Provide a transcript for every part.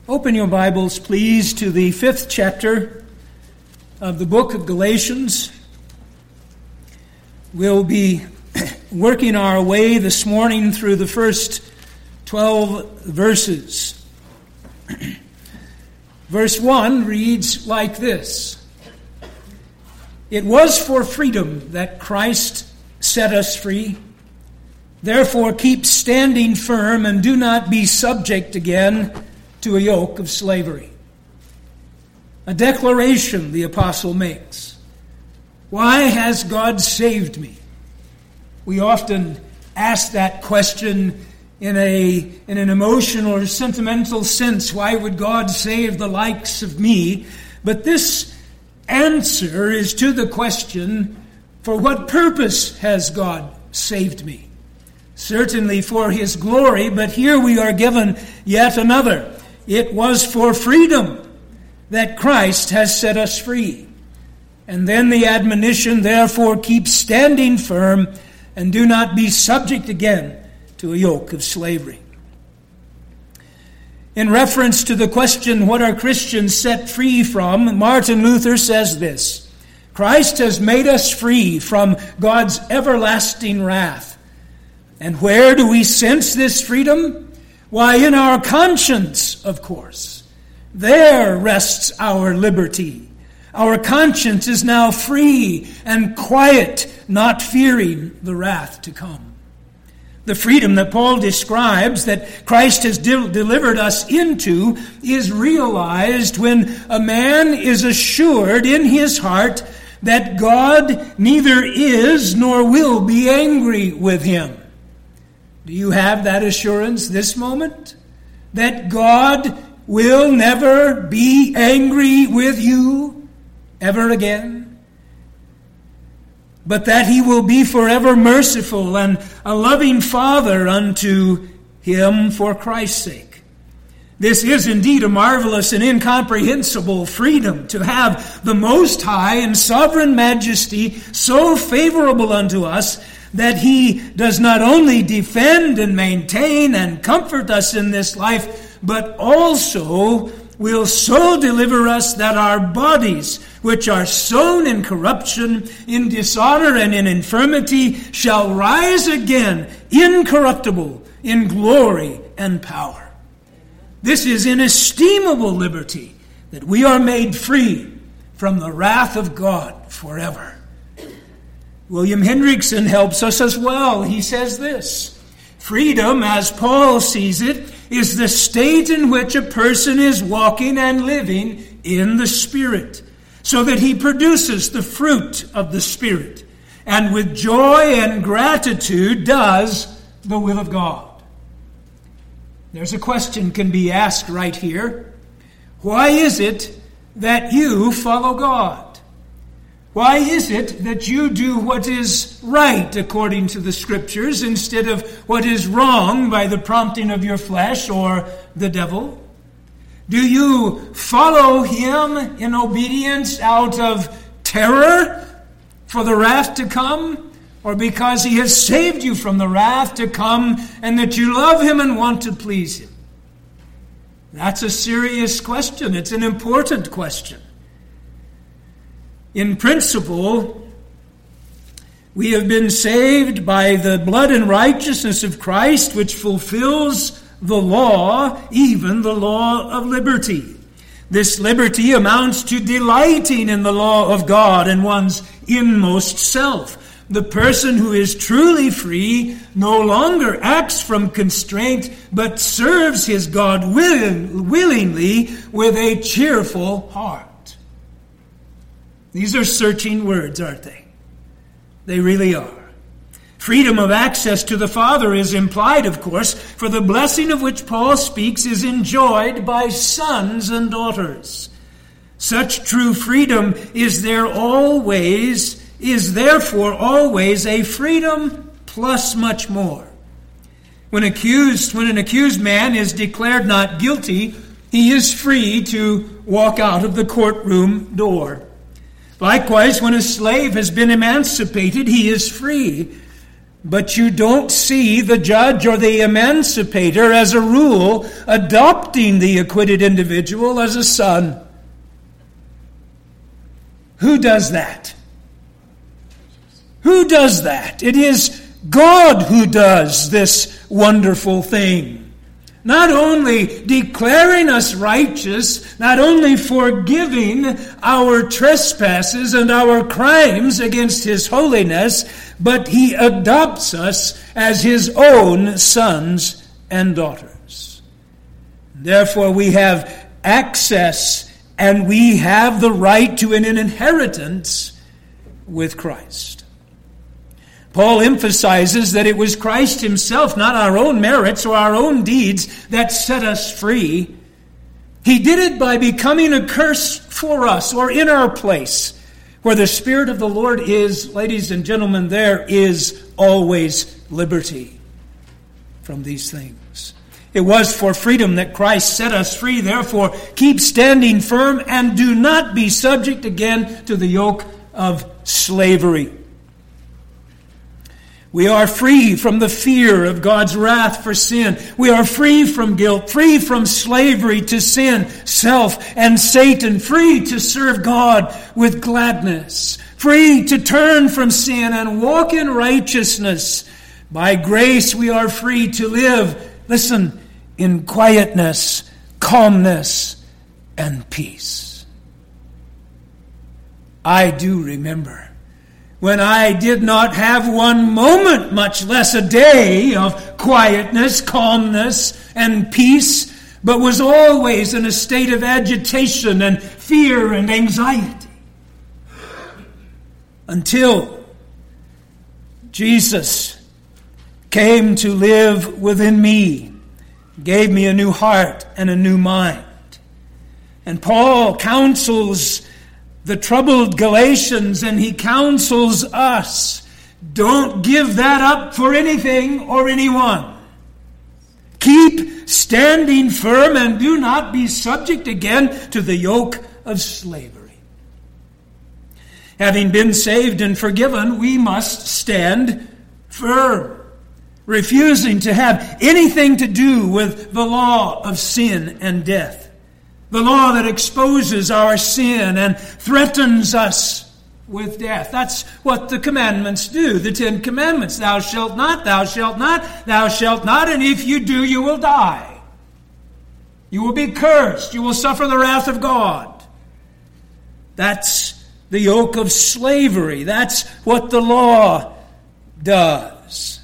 Open your Bibles, please, to the 5th chapter of the book of Galatians. We'll be working our way this morning through the first 12 verses. Verse 1 reads like this: "It was for freedom that Christ set us free. Therefore keep standing firm and do not be subject again to a yoke of slavery." A declaration the apostle makes. Why has God saved me? We often ask that question in an emotional or sentimental sense. Why would God save the likes of me? But this answer is to the question, for what purpose has God saved me? Certainly for His glory, but here we are given yet another. It was for freedom that Christ has set us free. And then the admonition, therefore keep standing firm and do not be subject again to a yoke of slavery. In reference to the question, what are Christians set free from? Martin Luther says this: Christ has made us free from God's everlasting wrath. And where do we sense this freedom? Why, in our conscience, of course. There rests our liberty. Our conscience is now free and quiet, not fearing the wrath to come. The freedom that Paul describes that Christ has delivered us into is realized when a man is assured in his heart that God neither is nor will be angry with him. Do you have that assurance this moment? That God will never be angry with you ever again? But that He will be forever merciful and a loving Father unto him for Christ's sake. This is indeed a marvelous and incomprehensible freedom, to have the Most High and sovereign majesty so favorable unto us that He does not only defend and maintain and comfort us in this life, but also will so deliver us that our bodies, which are sown in corruption, in dishonor, and in infirmity, shall rise again incorruptible in glory and power. This is inestimable liberty, that we are made free from the wrath of God forever. William Hendrickson helps us as well. He says this: freedom, as Paul sees it, is the state in which a person is walking and living in the Spirit, so that he produces the fruit of the Spirit, and with joy and gratitude does the will of God. There's a question can be asked right here. Why is it that you follow God? Why is it that you do what is right according to the Scriptures instead of what is wrong by the prompting of your flesh or the devil? Do you follow Him in obedience out of terror for the wrath to come, or because He has saved you from the wrath to come and that you love Him and want to please Him? That's a serious question. It's an important question. In principle, we have been saved by the blood and righteousness of Christ, which fulfills the law, even the law of liberty. This liberty amounts to delighting in the law of God and one's inmost self. The person who is truly free no longer acts from constraint, but serves his God willingly with a cheerful heart. These are searching words, aren't they? They really are. Freedom of access to the Father is implied, of course, for the blessing of which Paul speaks is enjoyed by sons and daughters. Such true freedom is therefore always a freedom plus much more. When an accused man is declared not guilty, he is free to walk out of the courtroom door. Likewise, when a slave has been emancipated, he is free. But you don't see the judge or the emancipator, as a rule, adopting the acquitted individual as a son. Who does that? Who does that? It is God who does this wonderful thing. Not only declaring us righteous, not only forgiving our trespasses and our crimes against His holiness, but He adopts us as His own sons and daughters. Therefore, we have access and we have the right to an inheritance with Christ. Paul emphasizes that it was Christ Himself, not our own merits or our own deeds, that set us free. He did it by becoming a curse for us, or in our place. Where the Spirit of the Lord is, ladies and gentlemen, there is always liberty from these things. It was for freedom that Christ set us free. Therefore, keep standing firm and do not be subject again to the yoke of slavery. We are free from the fear of God's wrath for sin. We are free from guilt, free from slavery to sin, self, and Satan, free to serve God with gladness, free to turn from sin and walk in righteousness. By grace we are free to live, listen, in quietness, calmness, and peace. I do remember when I did not have one moment, much less a day, of quietness, calmness, and peace, but was always in a state of agitation and fear and anxiety. Until Jesus came to live within me, gave me a new heart and a new mind. And Paul counsels the troubled Galatians, and he counsels us, don't give that up for anything or anyone. Keep standing firm and do not be subject again to the yoke of slavery. Having been saved and forgiven, we must stand firm, refusing to have anything to do with the law of sin and death. The law that exposes our sin and threatens us with death. That's what the commandments do, the 10 Commandments. Thou shalt not, thou shalt not, thou shalt not, and if you do, you will die. You will be cursed. You will suffer the wrath of God. That's the yoke of slavery. That's what the law does.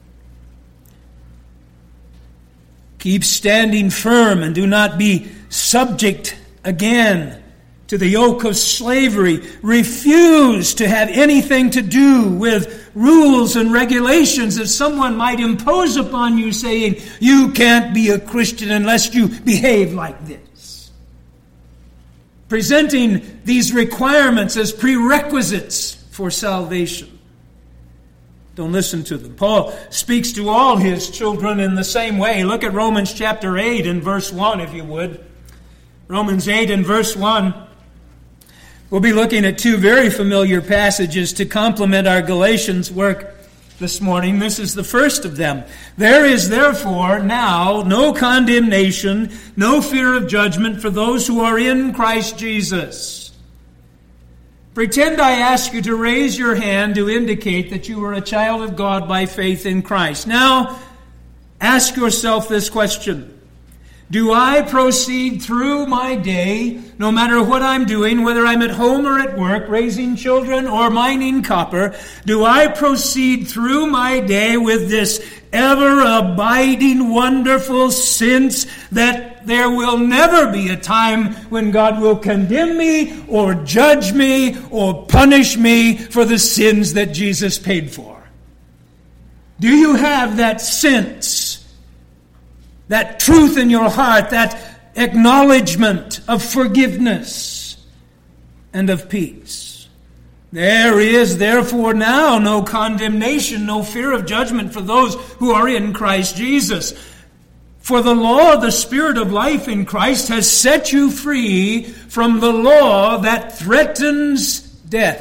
Keep standing firm and do not be subject again to the yoke of slavery. Refuse to have anything to do with rules and regulations that someone might impose upon you, saying, you can't be a Christian unless you behave like this. Presenting these requirements as prerequisites for salvation. Don't listen to them. Paul speaks to all his children in the same way. Look at Romans chapter 8 and verse 1, if you would. Romans 8 and verse 1. We'll be looking at two very familiar passages to complement our Galatians work this morning. This is the first of them. There is therefore now no condemnation, no fear of judgment for those who are in Christ Jesus. Pretend I ask you to raise your hand to indicate that you are a child of God by faith in Christ. Now, ask yourself this question. Do I proceed through my day, no matter what I'm doing, whether I'm at home or at work, raising children or mining copper, do I proceed through my day with this ever-abiding, wonderful sense that there will never be a time when God will condemn me or judge me or punish me for the sins that Jesus paid for? Do you have that sense? That truth in your heart, that acknowledgement of forgiveness and of peace. There is therefore now no condemnation, no fear of judgment for those who are in Christ Jesus. For the law, the Spirit of life in Christ, has set you free from the law that threatens death.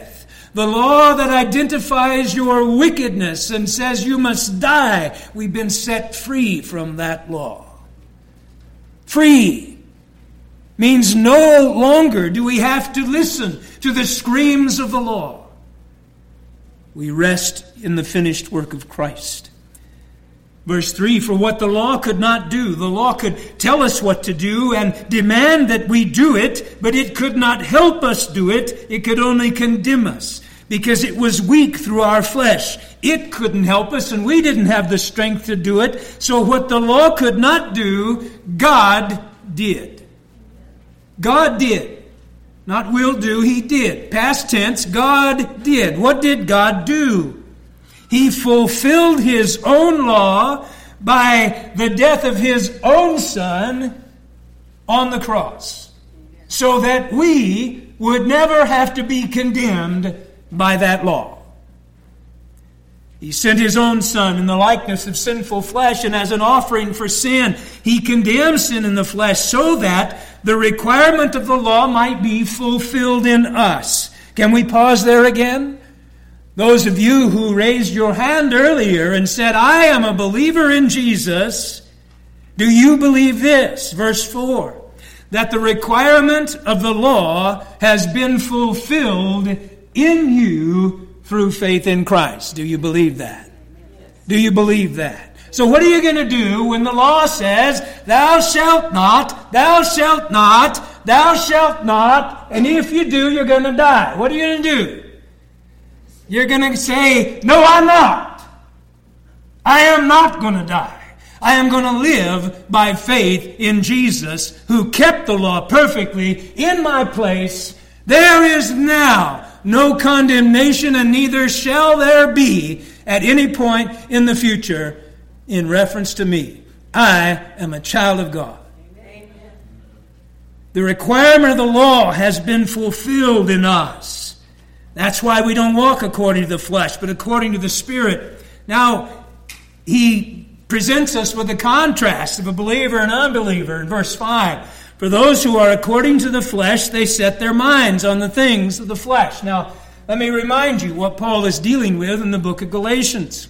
The law that identifies your wickedness and says you must die. We've been set free from that law. Free means no longer do we have to listen to the screams of the law. We rest in the finished work of Christ. Verse 3, for what the law could not do, the law could tell us what to do and demand that we do it, but it could not help us do it. It could only condemn us because it was weak through our flesh. It couldn't help us and we didn't have the strength to do it. So what the law could not do, God did. God did. Not will do, He did. Past tense, God did. What did God do? He fulfilled His own law by the death of His own Son on the cross, so that we would never have to be condemned by that law. He sent His own Son in the likeness of sinful flesh, and as an offering for sin, He condemned sin in the flesh so that the requirement of the law might be fulfilled in us. Can we pause there again? Those of you who raised your hand earlier and said, I am a believer in Jesus, do you believe this? Verse 4, that the requirement of the law has been fulfilled in you through faith in Christ. Do you believe that? Do you believe that? So what are you going to do when the law says, thou shalt not, thou shalt not, thou shalt not, and if you do, you're going to die? What are you going to do? You're going to say, no, I'm not. I am not going to die. I am going to live by faith in Jesus, who kept the law perfectly in my place. There is now no condemnation, and neither shall there be at any point in the future in reference to me. I am a child of God. Amen. The requirement of the law has been fulfilled in us. That's why we don't walk according to the flesh, but according to the Spirit. Now, he presents us with a contrast of a believer and unbeliever in verse 5. For those who are according to the flesh, they set their minds on the things of the flesh. Now, let me remind you what Paul is dealing with in the book of Galatians.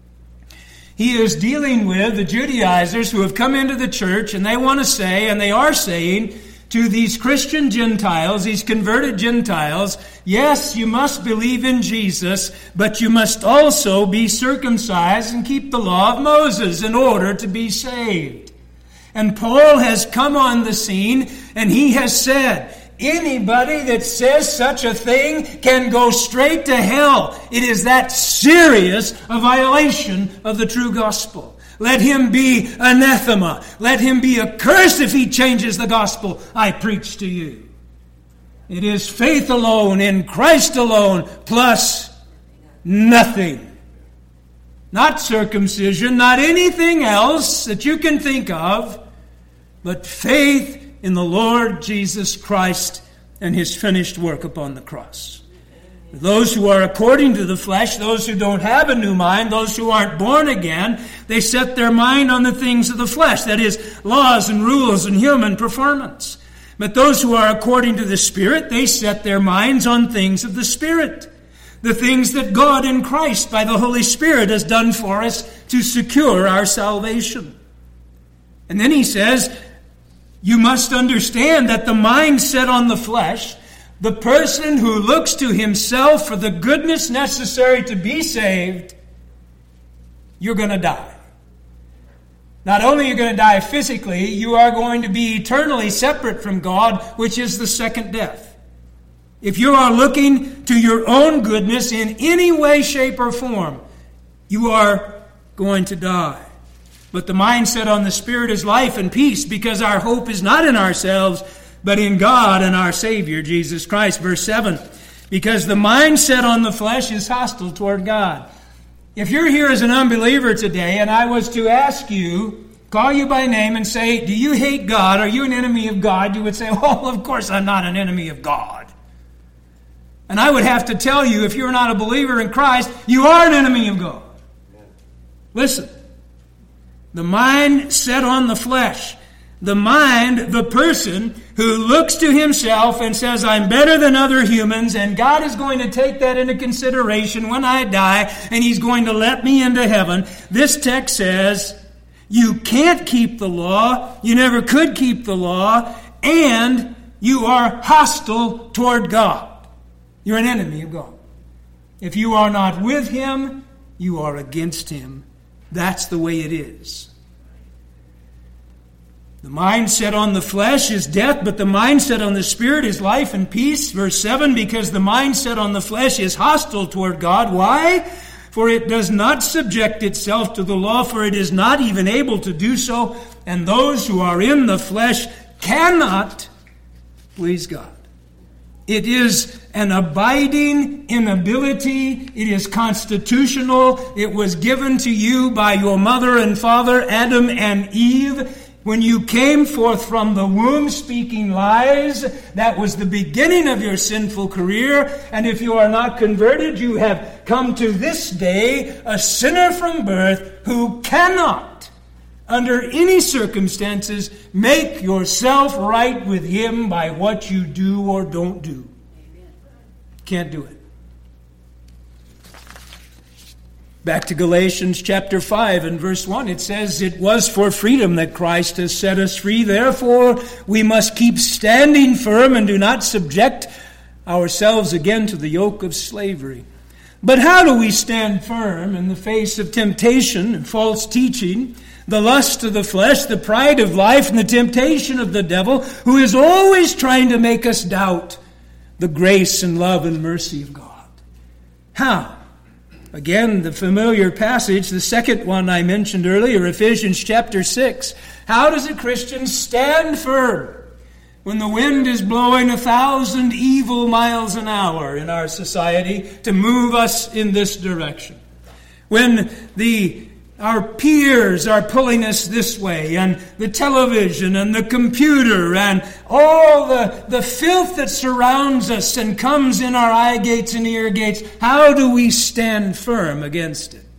He is dealing with the Judaizers who have come into the church, and they want to say, and they are saying, to these Christian Gentiles, these converted Gentiles, yes, you must believe in Jesus, but you must also be circumcised and keep the law of Moses in order to be saved. And Paul has come on the scene, and he has said, anybody that says such a thing can go straight to hell. It is that serious a violation of the true gospel. Let him be anathema. Let him be accursed if he changes the gospel I preach to you. It is faith alone, in Christ alone, plus nothing. Not circumcision, not anything else that you can think of, but faith in the Lord Jesus Christ and His finished work upon the cross. Those who are according to the flesh, those who don't have a new mind, those who aren't born again, they set their mind on the things of the flesh. That is, laws and rules and human performance. But those who are according to the Spirit, they set their minds on things of the Spirit. The things that God in Christ by the Holy Spirit has done for us to secure our salvation. And then he says, you must understand that the mind set on the flesh, the person who looks to himself for the goodness necessary to be saved, you're going to die. Not only are you going to die physically, you are going to be eternally separate from God, which is the second death. If you are looking to your own goodness in any way, shape, or form, you are going to die. But the mindset on the Spirit is life and peace, because our hope is not in ourselves, but in God and our Savior, Jesus Christ. Verse 7, because the mindset on the flesh is hostile toward God. If you're here as an unbeliever today, and I was to ask you, call you by name and say, do you hate God? Are you an enemy of God? You would say, well, of course I'm not an enemy of God. And I would have to tell you, if you're not a believer in Christ, you are an enemy of God. Listen, the mind set on the flesh. The mind, the person who looks to himself and says, I'm better than other humans, and God is going to take that into consideration when I die, and He's going to let me into heaven. This text says, you can't keep the law, you never could keep the law, and you are hostile toward God. You're an enemy of God. If you are not with Him, you are against Him. That's the way it is. The mindset on the flesh is death, but the mindset on the Spirit is life and peace. Verse 7, because the mindset on the flesh is hostile toward God. Why? For it does not subject itself to the law, for it is not even able to do so. And those who are in the flesh cannot please God. It is an abiding inability. It is constitutional. It was given to you by your mother and father, Adam and Eve. When you came forth from the womb speaking lies, that was the beginning of your sinful career. And if you are not converted, you have come to this day a sinner from birth who cannot, under any circumstances, make yourself right with Him by what you do or don't do. Can't do it. Back to Galatians chapter 5 and verse 1, it says, it was for freedom that Christ has set us free. Therefore, we must keep standing firm and do not subject ourselves again to the yoke of slavery. But how do we stand firm in the face of temptation and false teaching, the lust of the flesh, the pride of life, and the temptation of the devil, who is always trying to make us doubt the grace and love and mercy of God? How? Again, the familiar passage, the second one I mentioned earlier, Ephesians chapter 6. How does a Christian stand firm when the wind is blowing 1,000 evil miles an hour in our society to move us in this direction? When our peers are pulling us this way, and the television and the computer and all the filth that surrounds us and comes in our eye gates and ear gates, how do we stand firm against it?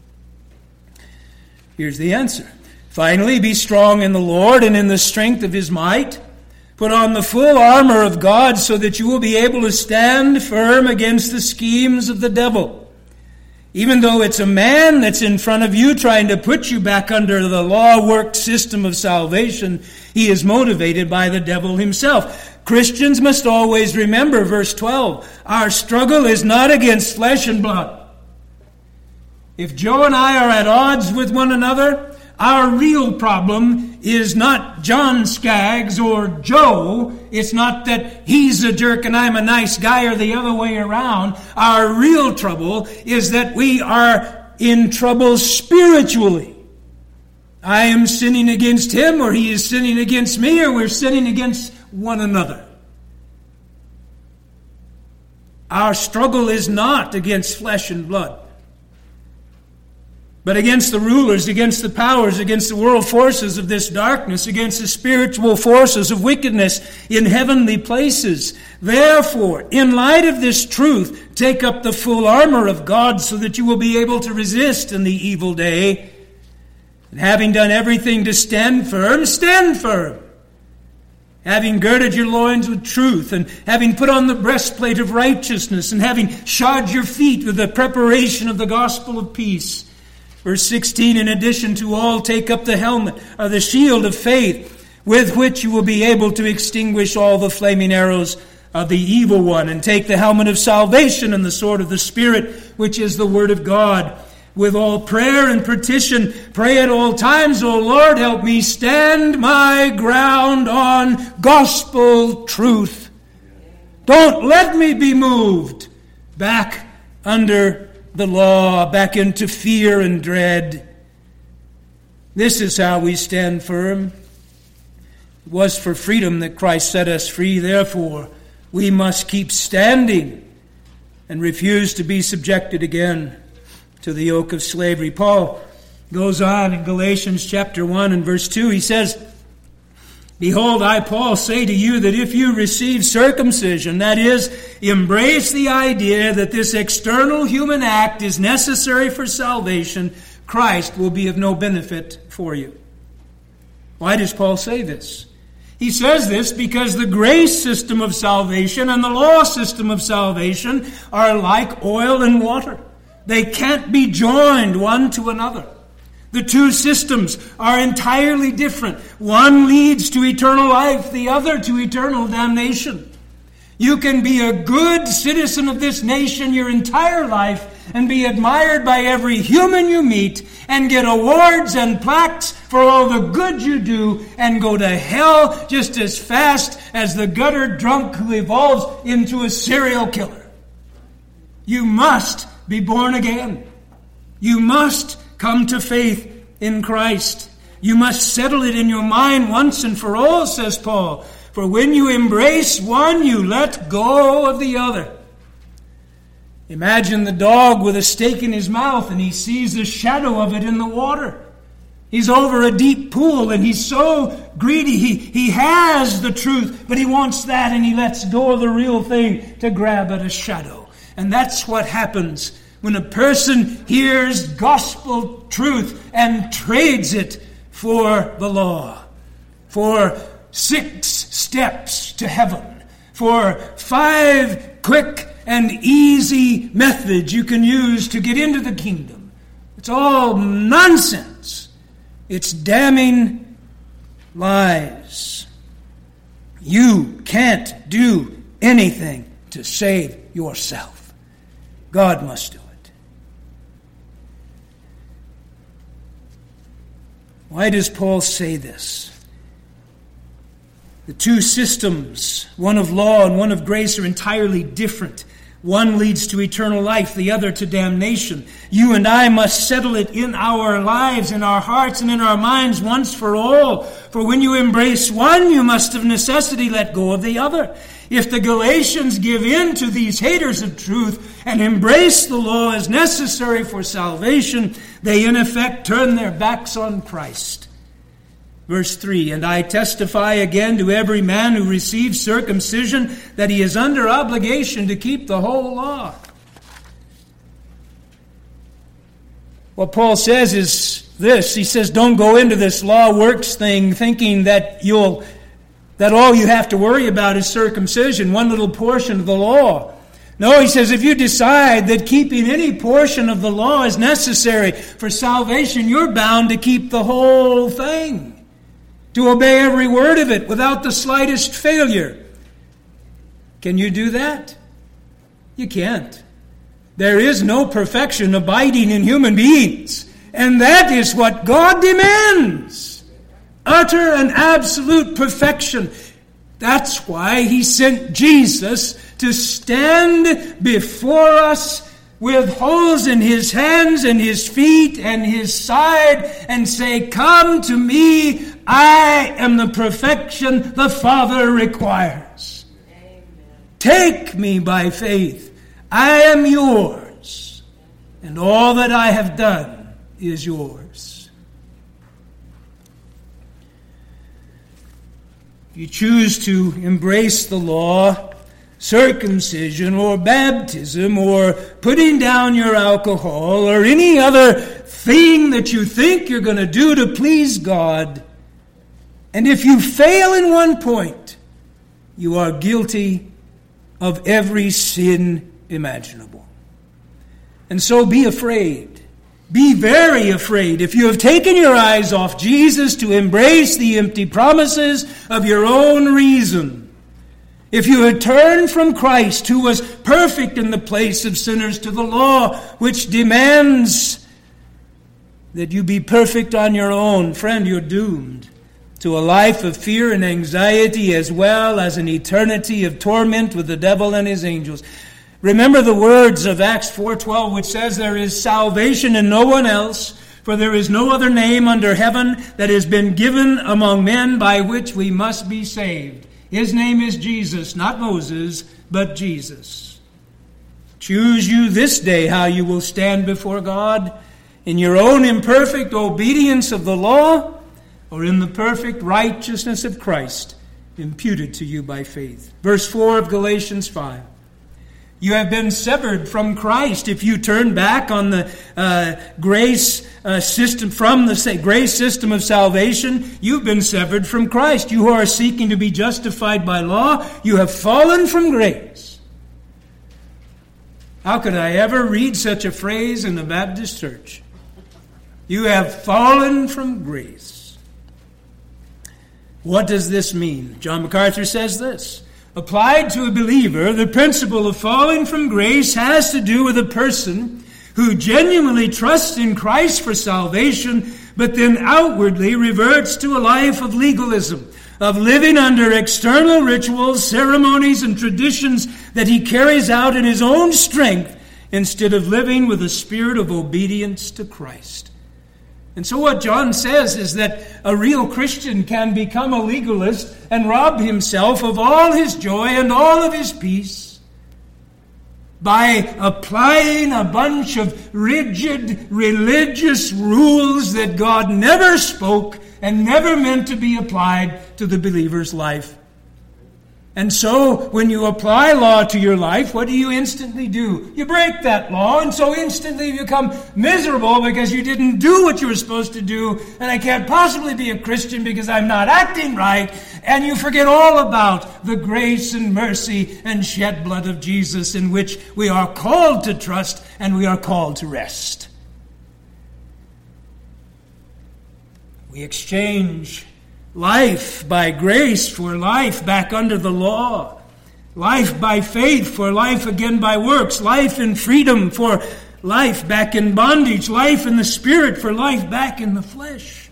Here's the answer. Finally, be strong in the Lord and in the strength of His might. Put on the full armor of God so that you will be able to stand firm against the schemes of the devil. Even though it's a man that's in front of you trying to put you back under the law-worked system of salvation, he is motivated by the devil himself. Christians must always remember, verse 12, our struggle is not against flesh and blood. If Joe and I are at odds with one another, our real problem is not John Skaggs or Joe. It's not that he's a jerk and I'm a nice guy or the other way around. Our real trouble is that we are in trouble spiritually. I am sinning against him, or he is sinning against me, or we're sinning against one another. Our struggle is not against flesh and blood, but against the rulers, against the powers, against the world forces of this darkness, against the spiritual forces of wickedness in heavenly places. Therefore, in light of this truth, take up the full armor of God so that you will be able to resist in the evil day. And having done everything to stand firm, stand firm. Having girded your loins with truth, and having put on the breastplate of righteousness, and having shod your feet with the preparation of the gospel of peace. Verse 16, in addition to all, take up the helmet, or the shield of faith, with which you will be able to extinguish all the flaming arrows of the evil one, and take the helmet of salvation and the sword of the Spirit, which is the word of God. With all prayer and petition, pray at all times, O Lord, help me stand my ground on gospel truth. Don't let me be moved back under the law, back into fear and dread. This is how we stand firm. It was for freedom that Christ set us free. Therefore, we must keep standing and refuse to be subjected again to the yoke of slavery. Paul goes on in Galatians chapter 1 and verse 2. He says, Behold, I, Paul, say to you that if you receive circumcision, that is, embrace the idea that this external human act is necessary for salvation, Christ will be of no benefit for you. Why does Paul say this? He says this because the grace system of salvation and the law system of salvation are like oil and water. They can't be joined one to another. The two systems are entirely different. One leads to eternal life, the other to eternal damnation. You can be a good citizen of this nation your entire life and be admired by every human you meet and get awards and plaques for all the good you do and go to hell just as fast as the gutter drunk who evolves into a serial killer. You must be born again. You must come to faith in Christ. You must settle it in your mind once and for all, says Paul. For when you embrace one, you let go of the other. Imagine the dog with a steak in his mouth and he sees the shadow of it in the water. He's over a deep pool and he's so greedy. He has the truth, but he wants that and he lets go of the real thing to grab at a shadow. And that's what happens when a person hears gospel truth and trades it for the law, for 6 steps to heaven, for 5 quick and easy methods you can use to get into the kingdom. It's all nonsense. It's damning lies. You can't do anything to save yourself. God must do it. Why does Paul say this? The two systems, one of law and one of grace, are entirely different. One leads to eternal life, the other to damnation. You and I must settle it in our lives, in our hearts, and in our minds once for all. For when you embrace one, you must of necessity let go of the other. If the Galatians give in to these haters of truth and embrace the law as necessary for salvation, they in effect turn their backs on Christ. Verse 3, and I testify again to every man who receives circumcision that he is under obligation to keep the whole law. What Paul says is this. He says, don't go into this law works thing thinking that all you have to worry about is circumcision, one little portion of the law. No, he says, if you decide that keeping any portion of the law is necessary for salvation, you're bound to keep the whole thing, to obey every word of it without the slightest failure. Can you do that? You can't. There is no perfection abiding in human beings. And that is what God demands. Utter and absolute perfection. That's why He sent Jesus to stand before us with holes in His hands and His feet and His side and say, come to me, I am the perfection the Father requires. Amen. Take me by faith. I am yours, and all that I have done is yours. If you choose to embrace the law, circumcision or baptism or putting down your alcohol or any other thing that you think you're going to do to please God, and if you fail in one point, you are guilty of every sin imaginable. And so be afraid. Be very afraid if you have taken your eyes off Jesus to embrace the empty promises of your own reason. If you had turned from Christ, who was perfect in the place of sinners, to the law which demands that you be perfect on your own, friend, you're doomed to a life of fear and anxiety as well as an eternity of torment with the devil and his angels. Remember the words of Acts 4:12, which says, there is salvation in no one else, for there is no other name under heaven that has been given among men by which we must be saved. His name is Jesus, not Moses, but Jesus. Choose you this day how you will stand before God, in your own imperfect obedience of the law, or in the perfect righteousness of Christ, imputed to you by faith. Verse 4 of Galatians 5. You have been severed from Christ. If you turn back on the grace system, from the grace system of salvation, you've been severed from Christ. You who are seeking to be justified by law, you have fallen from grace. How could I ever read such a phrase in the Baptist church? You have fallen from grace. What does this mean? John MacArthur says this. Applied to a believer, the principle of falling from grace has to do with a person who genuinely trusts in Christ for salvation, but then outwardly reverts to a life of legalism, of living under external rituals, ceremonies, and traditions that he carries out in his own strength instead of living with a spirit of obedience to Christ. And so what John says is that a real Christian can become a legalist and rob himself of all his joy and all of his peace by applying a bunch of rigid religious rules that God never spoke and never meant to be applied to the believer's life. And so, when you apply law to your life, what do you instantly do? You break that law, and so instantly you become miserable because you didn't do what you were supposed to do, and I can't possibly be a Christian because I'm not acting right, and you forget all about the grace and mercy and shed blood of Jesus in which we are called to trust and we are called to rest. We exchange life by grace for life back under the law. Life by faith for life again by works. Life in freedom for life back in bondage. Life in the Spirit for life back in the flesh.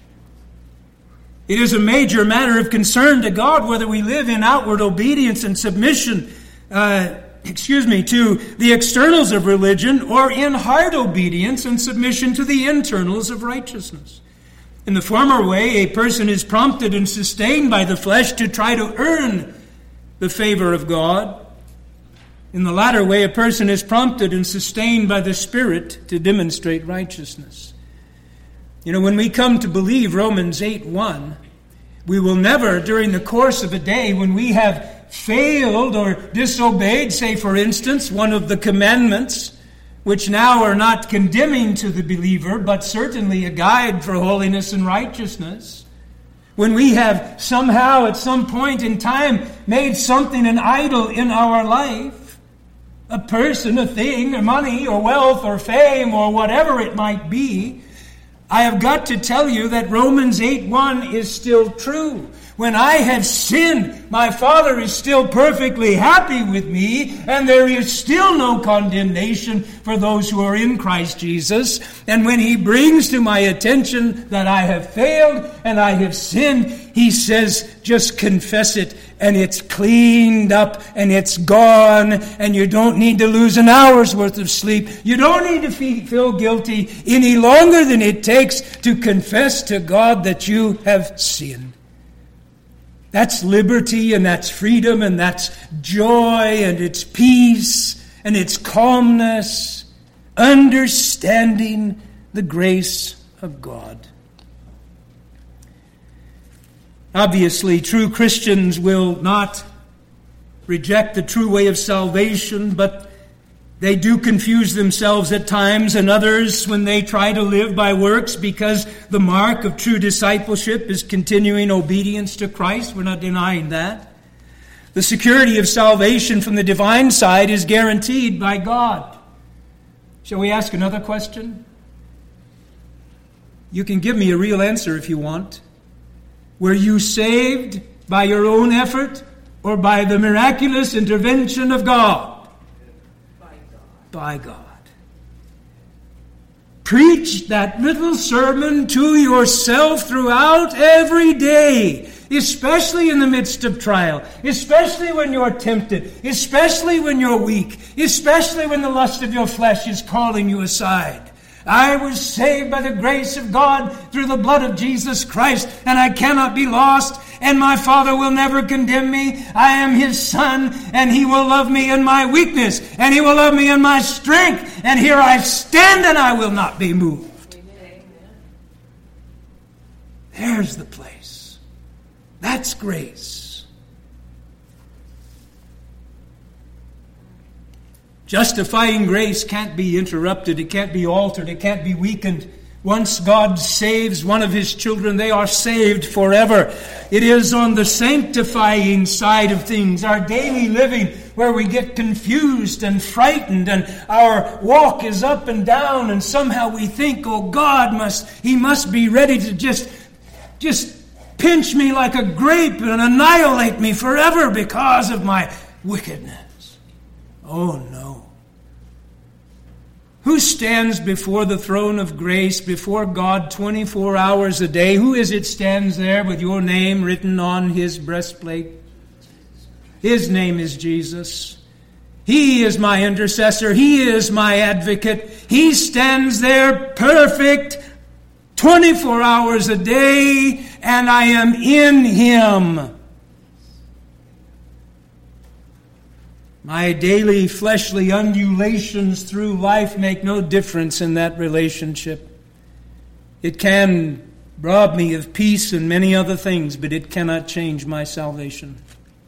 It is a major matter of concern to God whether we live in outward obedience and submission to the externals of religion or in heart obedience and submission to the internals of righteousness. In the former way, a person is prompted and sustained by the flesh to try to earn the favor of God. In the latter way, a person is prompted and sustained by the Spirit to demonstrate righteousness. You know, when we come to believe Romans 8:1, we will never, during the course of a day, when we have failed or disobeyed, say for instance, one of the commandments, which now are not condemning to the believer, but certainly a guide for holiness and righteousness. When we have somehow at some point in time made something an idol in our life, a person, a thing, or money, or wealth, or fame, or whatever it might be, I have got to tell you that Romans 8:1 is still true. When I have sinned, my Father is still perfectly happy with me, and there is still no condemnation for those who are in Christ Jesus. And when He brings to my attention that I have failed and I have sinned, He says, just confess it, and it's cleaned up, and it's gone, and you don't need to lose an hour's worth of sleep. You don't need to feel guilty any longer than it takes to confess to God that you have sinned. That's liberty, and that's freedom, and that's joy, and it's peace, and it's calmness, understanding the grace of God. Obviously, true Christians will not reject the true way of salvation, but they do confuse themselves at times and others when they try to live by works, because the mark of true discipleship is continuing obedience to Christ. We're not denying that. The security of salvation from the divine side is guaranteed by God. Shall we ask another question? You can give me a real answer if you want. Were you saved by your own effort or by the miraculous intervention of God? By God. Preach that little sermon to yourself throughout every day, especially in the midst of trial, especially when you're tempted, especially when you're weak, especially when the lust of your flesh is calling you aside. I was saved by the grace of God through the blood of Jesus Christ, and I cannot be lost, and my Father will never condemn me. I am His Son, and He will love me in my weakness, and He will love me in my strength, and here I stand, and I will not be moved. Amen. There's the place. That's grace. Justifying grace can't be interrupted. It can't be altered. It can't be weakened. Once God saves one of His children, they are saved forever. It is on the sanctifying side of things, our daily living, where we get confused and frightened, and our walk is up and down, and somehow we think, oh, He must be ready to just pinch me like a grape and annihilate me forever because of my wickedness. Oh, no. Who stands before the throne of grace, before God 24 hours a day? Who is it stands there with your name written on his breastplate? His name is Jesus. He is my intercessor. He is my advocate. He stands there perfect 24 hours a day, and I am in Him. My daily fleshly undulations through life make no difference in that relationship. It can rob me of peace and many other things, but it cannot change my salvation.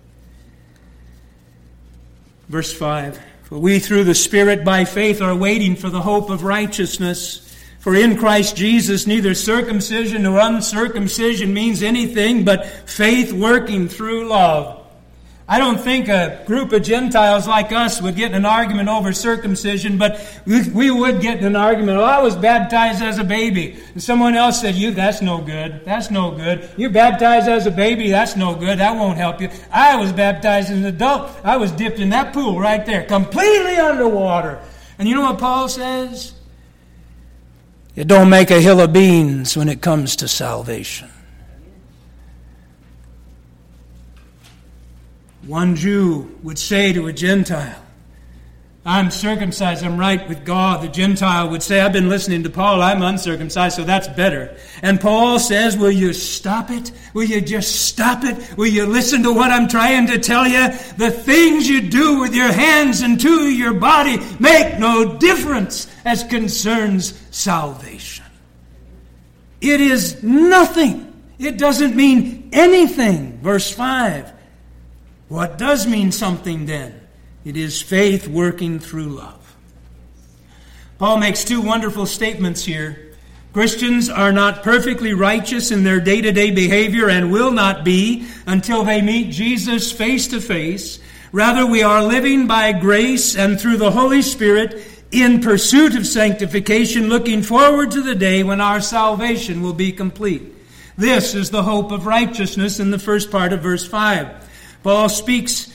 Verse 5, for we through the Spirit by faith are waiting for the hope of righteousness. For in Christ Jesus neither circumcision nor uncircumcision means anything but faith working through love. I don't think a group of Gentiles like us would get in an argument over circumcision, but we would get in an argument. Well, I was baptized as a baby. And someone else said, that's no good. That's no good. You're baptized as a baby. That's no good. That won't help you. I was baptized as an adult. I was dipped in that pool right there, completely underwater. And you know what Paul says? It don't make a hill of beans when it comes to salvation. One Jew would say to a Gentile, I'm circumcised, I'm right with God. The Gentile would say, I've been listening to Paul, I'm uncircumcised, so that's better. And Paul says, will you stop it? Will you just stop it? Will you listen to what I'm trying to tell you? The things you do with your hands and to your body make no difference as concerns salvation. It is nothing. It doesn't mean anything. Verse 5. What does mean something then? It is faith working through love. Paul makes two wonderful statements here. Christians are not perfectly righteous in their day-to-day behavior and will not be until they meet Jesus face to face. Rather, we are living by grace and through the Holy Spirit in pursuit of sanctification, looking forward to the day when our salvation will be complete. This is the hope of righteousness in the first part of verse 5. Paul speaks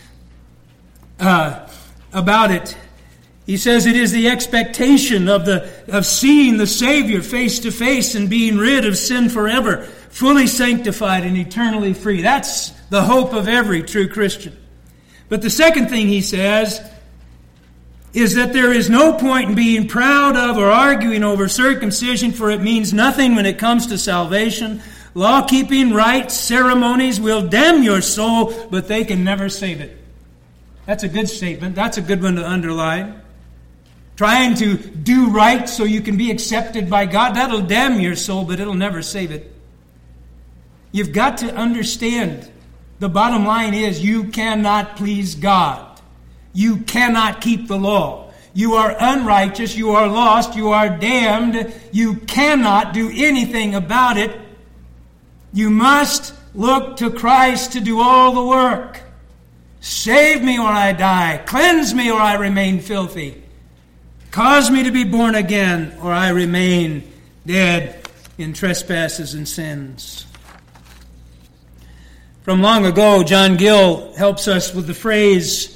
about it. He says it is the expectation of seeing the Savior face to face and being rid of sin forever, fully sanctified and eternally free. That's the hope of every true Christian. But the second thing he says is that there is no point in being proud of or arguing over circumcision, for it means nothing when it comes to salvation. Law-keeping, rites, ceremonies will damn your soul, but they can never save it. That's a good statement. That's a good one to underline. Trying to do right so you can be accepted by God, that'll damn your soul, but it'll never save it. You've got to understand, the bottom line is you cannot please God. You cannot keep the law. You are unrighteous, you are lost, you are damned. You cannot do anything about it. You must look to Christ to do all the work. Save me or I die. Cleanse me or I remain filthy. Cause me to be born again or I remain dead in trespasses and sins. From long ago, John Gill helps us with the phrase,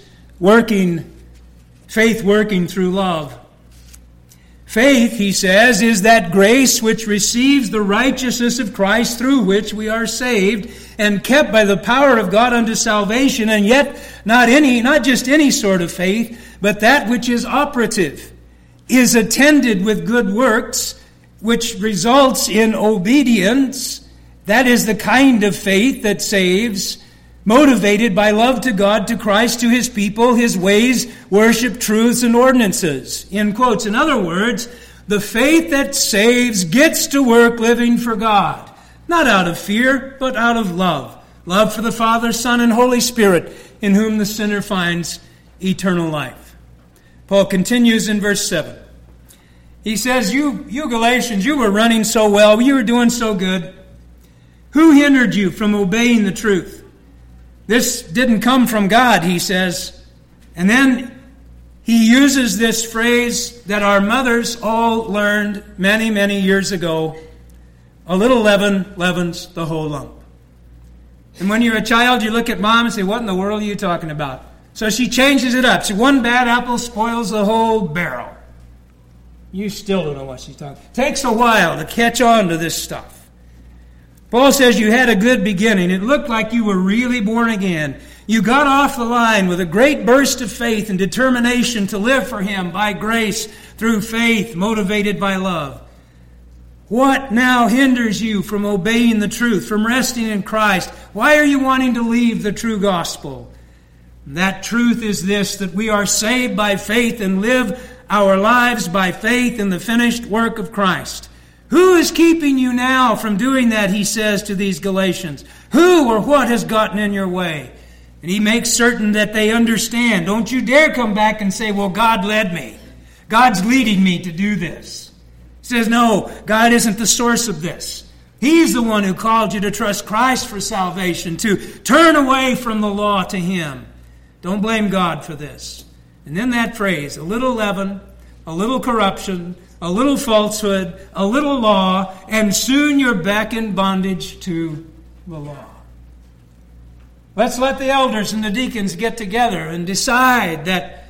faith working through love. Faith, he says, is that grace which receives the righteousness of Christ through which we are saved and kept by the power of God unto salvation, and yet not just any sort of faith, but that which is operative, is attended with good works, which results in obedience. That is the kind of faith that saves, motivated by love to God, to Christ, to His people, His ways, worship, truths, and ordinances. In quotes. In other words, the faith that saves gets to work living for God. Not out of fear, but out of love. Love for the Father, Son, and Holy Spirit, in whom the sinner finds eternal life. Paul continues in verse 7. He says, you Galatians, you were running so well, you were doing so good. Who hindered you from obeying the truth? This didn't come from God, he says. And then he uses this phrase that our mothers all learned many, many years ago. A little leaven leavens the whole lump. And when you're a child, you look at mom and say, what in the world are you talking about? So she changes it up. So one bad apple spoils the whole barrel. You still don't know what she's talking about. Takes a while to catch on to this stuff. Paul says you had a good beginning. It looked like you were really born again. You got off the line with a great burst of faith and determination to live for Him by grace through faith, motivated by love. What now hinders you from obeying the truth, from resting in Christ? Why are you wanting to leave the true gospel? That truth is this, that we are saved by faith and live our lives by faith in the finished work of Christ. Who is keeping you now from doing that, he says to these Galatians? Who or what has gotten in your way? And he makes certain that they understand. Don't you dare come back and say, well, God led me. God's leading me to do this. He says, no, God isn't the source of this. He's the one who called you to trust Christ for salvation, to turn away from the law to Him. Don't blame God for this. And then that phrase, a little leaven, a little corruption, a little falsehood, a little law, and soon you're back in bondage to the law. Let's let the elders and the deacons get together and decide that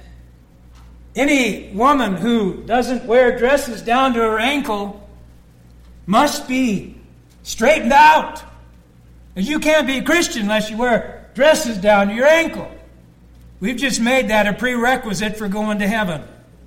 any woman who doesn't wear dresses down to her ankle must be straightened out. And you can't be a Christian unless you wear dresses down to your ankle. We've just made that a prerequisite for going to heaven.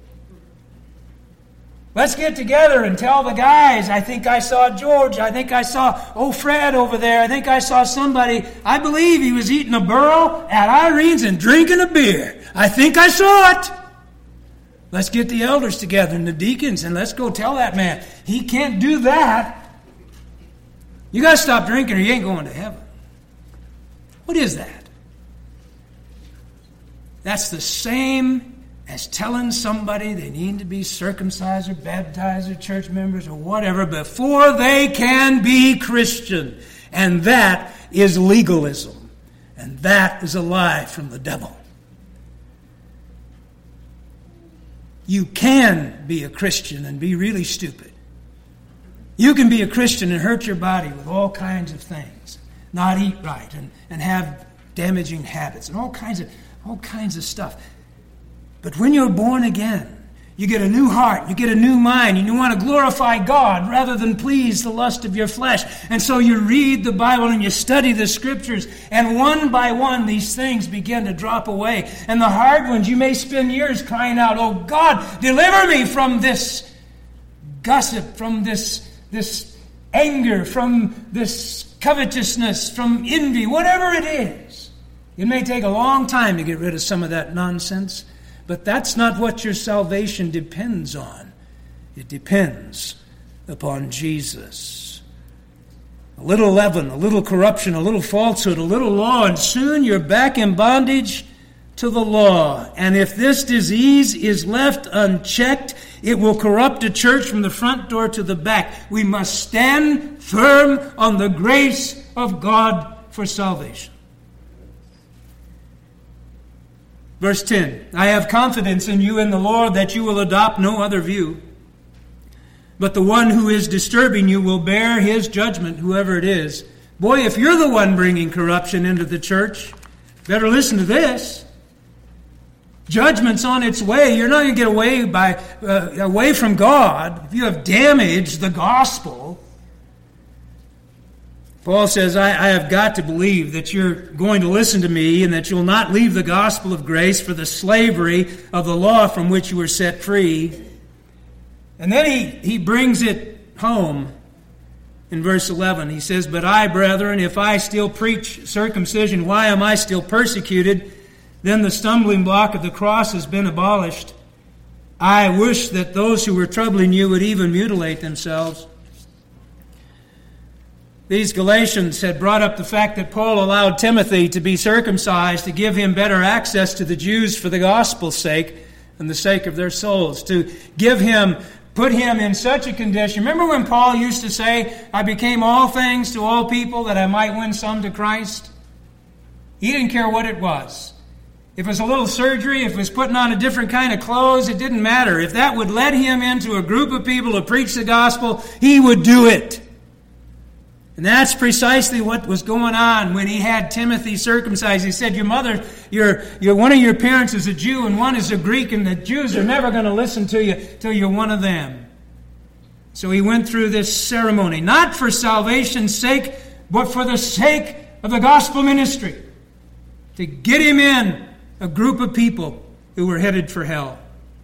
Let's get together and tell the guys, I think I saw George, I think I saw Fred over there, I think I saw somebody, I believe he was eating a burro at Irene's and drinking a beer. I think I saw it. Let's get the elders together and the deacons and let's go tell that man, he can't do that. You got to stop drinking or you ain't going to heaven. What is that? That's the same as telling somebody they need to be circumcised or baptized or church members or whatever before they can be Christian. And that is legalism. And that is a lie from the devil. You can be a Christian and be really stupid. You can be a Christian and hurt your body with all kinds of things. Not eat right and have damaging habits and all kinds of stuff. But when you're born again, you get a new heart, you get a new mind, and you want to glorify God rather than please the lust of your flesh. And so you read the Bible and you study the Scriptures, and one by one these things begin to drop away. And the hard ones, you may spend years crying out, oh God, deliver me from this gossip, from this anger, from this covetousness, from envy, whatever it is. It may take a long time to get rid of some of that nonsense. But that's not what your salvation depends on. It depends upon Jesus. A little leaven, a little corruption, a little falsehood, a little law, and soon you're back in bondage to the law. And if this disease is left unchecked, it will corrupt a church from the front door to the back. We must stand firm on the grace of God for salvation. Verse 10, I have confidence in you in the Lord that you will adopt no other view. But the one who is disturbing you will bear his judgment, whoever it is. Boy, if you're the one bringing corruption into the church, better listen to this. Judgment's on its way. You're not going to get away from God if you have damaged the gospel. Paul says, I have got to believe that you're going to listen to me and that you'll not leave the gospel of grace for the slavery of the law from which you were set free. And then he brings it home in verse 11. He says, but I, brethren, if I still preach circumcision, why am I still persecuted? Then the stumbling block of the cross has been abolished. I wish that those who were troubling you would even mutilate themselves. These Galatians had brought up the fact that Paul allowed Timothy to be circumcised to give him better access to the Jews for the gospel's sake. and the sake of their souls, to put him in such a condition. Remember when Paul used to say, I became all things to all people that I might win some to Christ? He didn't care what it was. If it was a little surgery, if it was putting on a different kind of clothes, it didn't matter. If that would let him into a group of people to preach the gospel, he would do it. And that's precisely what was going on when he had Timothy circumcised. He said, one of your parents is a Jew and one is a Greek, and the Jews are never going to listen to you till you're one of them. So he went through this ceremony, not for salvation's sake, but for the sake of the gospel ministry, to get him in a group of people who were headed for hell.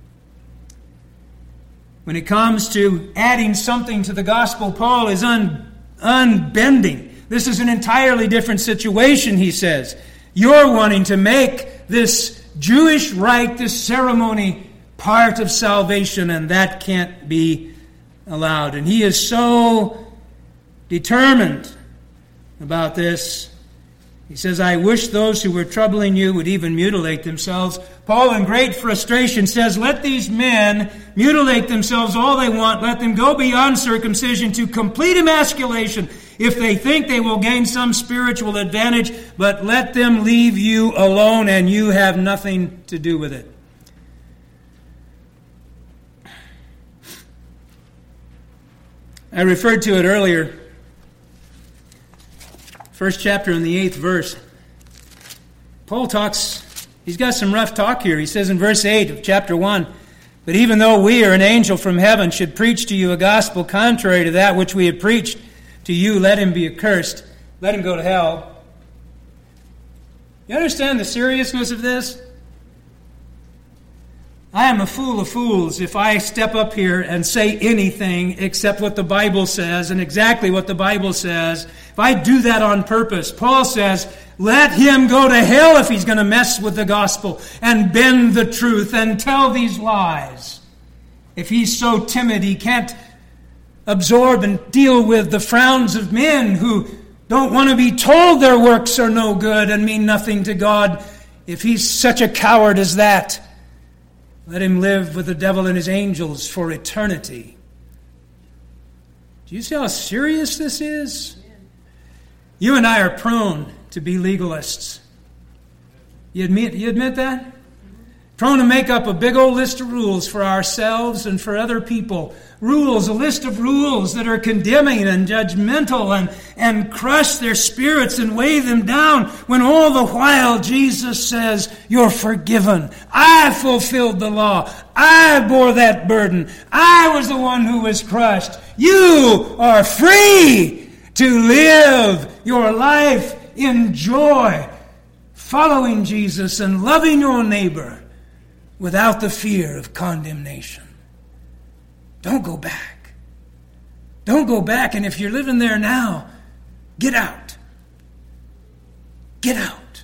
When it comes to adding something to the gospel, Paul is unbending. This is an entirely different situation, he says. You're wanting to make this Jewish rite, this ceremony, part of salvation, and that can't be allowed. And he is so determined about this. He says, I wish those who were troubling you would even mutilate themselves. Paul, in great frustration, says, let these men mutilate themselves all they want. Let them go beyond circumcision to complete emasculation if they think they will gain some spiritual advantage, but let them leave you alone and you have nothing to do with it. I referred to it earlier. First chapter in the 8th verse. Paul he's got some rough talk here. He says in verse 8 of chapter 1, but even though we or an angel from heaven should preach to you a gospel contrary to that which we had preached to you, let him be accursed. Let him go to hell. You understand the seriousness of this? I am a fool of fools if I step up here and say anything except what the Bible says and exactly what the Bible says. If I do that on purpose, Paul says, let him go to hell if he's going to mess with the gospel and bend the truth and tell these lies. If he's so timid he can't absorb and deal with the frowns of men who don't want to be told their works are no good and mean nothing to God, if he's such a coward as that, let him live with the devil and his angels for eternity. Do you see how serious this is? You and I are prone to be legalists. You admit that? Prone to make up a big old list of rules for ourselves and for other people. Rules, a list of rules that are condemning and judgmental and crush their spirits and weigh them down, when all the while Jesus says, you're forgiven. I fulfilled the law. I bore that burden. I was the one who was crushed. You are free to live your life in joy, following Jesus and loving your neighbor without the fear of condemnation. Don't go back. Don't go back. And if you're living there now, get out. Get out.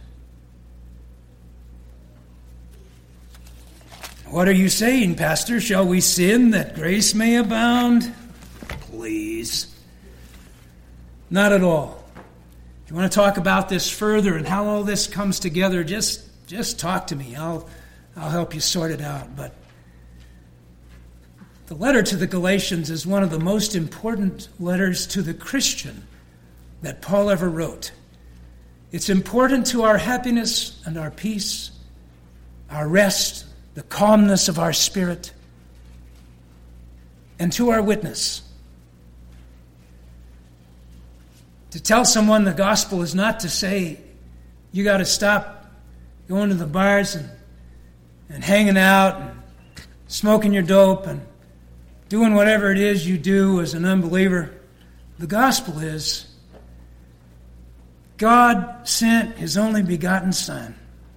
What are you saying, Pastor? Shall we sin that grace may abound? Please. Not at all. If you want to talk about this further and how all this comes together, just talk to me. I'll help you sort it out. But the letter to the Galatians is one of the most important letters to the Christian that Paul ever wrote. It's important to our happiness and our peace, our rest, the calmness of our spirit, and to our witness. To tell someone the gospel is not to say, you got to stop going to the bars and hanging out and smoking your dope and doing whatever it is you do as an unbeliever. The gospel is God sent his only begotten Son,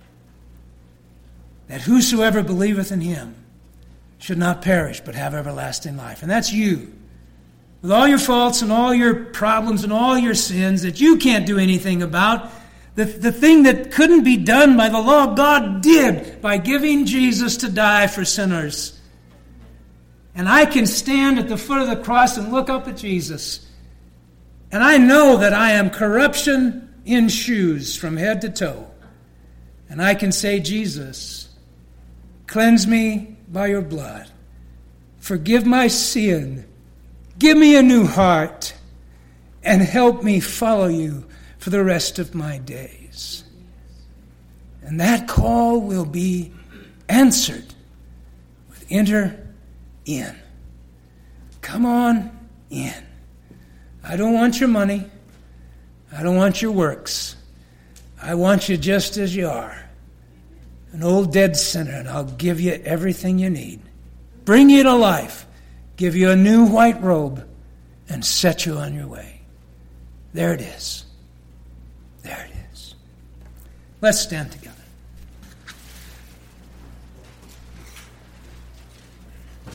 that whosoever believeth in him should not perish but have everlasting life. And that's you. With all your faults and all your problems and all your sins that you can't do anything about, the thing that couldn't be done by the law, God did by giving Jesus to die for sinners. And I can stand at the foot of the cross and look up at Jesus. And I know that I am corruption in shoes from head to toe. And I can say, Jesus, Cleanse me by your blood. Forgive my sin. Give me a new heart. And help me follow you for the rest of my days. And that call will be answered with enter in. Come on in. I don't want your money. I don't want your works. I want you just as you are. An old dead sinner, and I'll give you everything you need. Bring you to life. Give you a new white robe and set you on your way. There it is. There it is. Let's stand together.